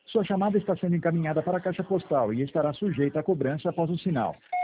Sua chamada está sendo encaminhada para a caixa postal e estará sujeita a cobrança após o sinal.